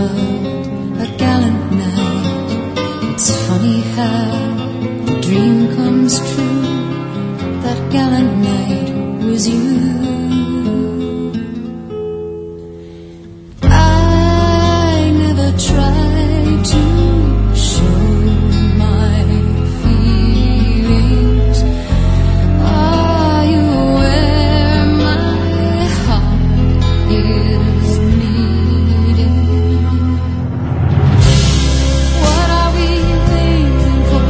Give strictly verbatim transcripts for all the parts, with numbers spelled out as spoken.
about a gallant night. It's funny how a dream comes true. That gallant night was you. I never tried to show my feelings. Are you where my heart is needing? What are we waiting for?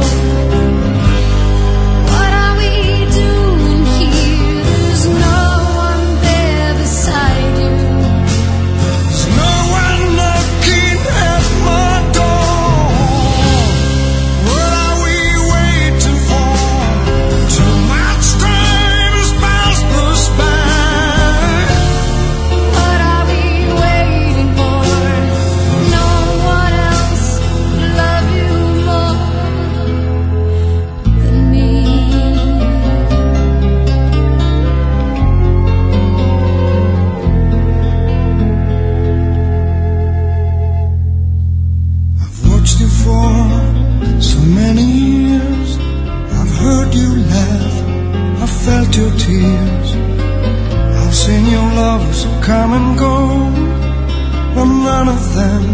What are we doing here? There's no one there beside you. There's no one knocking at my door. What are we waiting for? Too much time has passed us by. What are we waiting for? No one else will love you more than me. I've watched you for so many years. I've heard you laugh, I've felt your tears. I've seen your lovers come and go, but none of them